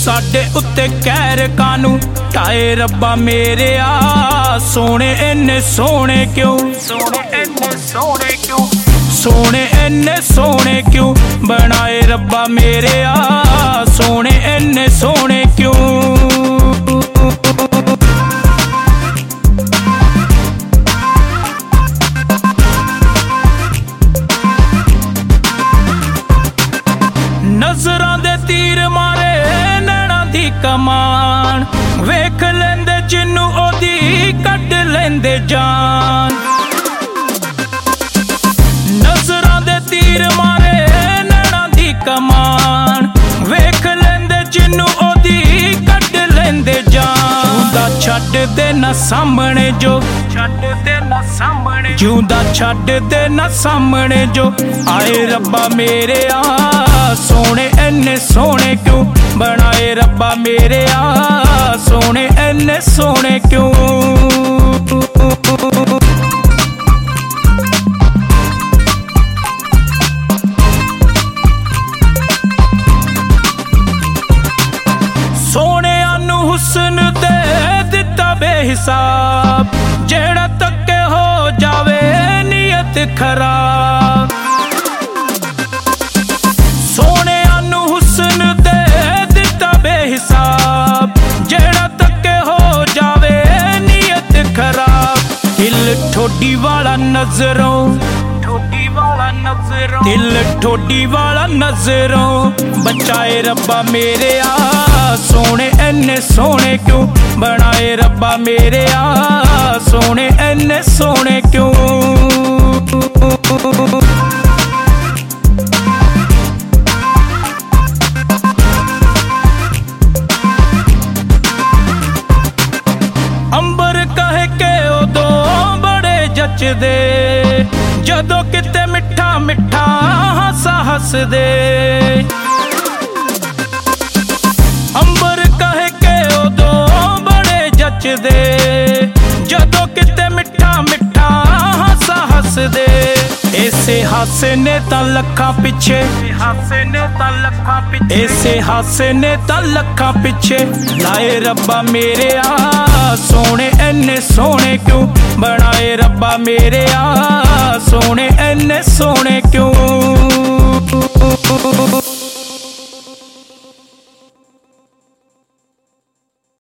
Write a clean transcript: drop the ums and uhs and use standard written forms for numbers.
साडे उत्ते कहर कानू ढाए रब्बा मेरे आ सोने इन्ने सोने क्यों, सोने इन्ने सोने क्यों, सोने इन्ने सोने क्यों बनाए रब्बा मेरे आ सोने इन्ने सोने क्यों। नजरां दे तीर मारे नैना दी कमान वेख लेंदे जिन्नू ओदी कढ लेंदे जान। नजरां दे तीर मारे नैना दी कमान वेख लेंदे जिन्नू ओदी कढ लेंदे जान। जिउंदा छड्ड दे ना सामने जो, छड्ड दे ना सामने, जिउंदा छड्ड दे ना सामने जो आए रब्बा मेरे आ सोने इन्ने सोने क्यों बनाए रब्बा मेरे आ सोने इन्ने सोने क्यों। सोने आनू हुस्न दे दिता बेहिसाब जेड़ा तक्के हो जावे नीयत खराब। सोने आनू हुस्न दे दिता बेहिसाब जेड़ा तक्के हो जावे नीयत खराब। दिल ठोडी वाला नजरों, ठोडी वाला नजरों, दिल ठोडी वाला नजरों बचाए रब्बा मेरे आ सोने इन्ने सोने क्यों बनाए रब्बा मेरे आ सोने इन्ने सोने क्यों। अंबर कह के उदो बड़े जचदे जदों किते मिठा मिठा हसा हसदे। अंबर कह के उदो बड़े जचदे जदों किते मिठा मिठा हसा हसदे। ऐसे हासे ने तां लखां पिछे, हासे ने तां लखां पिछे, ऐसे हासे ने तां लखां पिछे लाए रब्बा मेरे आ सोने इन्ने सोने क्यों बनाए रब्बा मेरे आ सोने इन्ने सोने क्यों।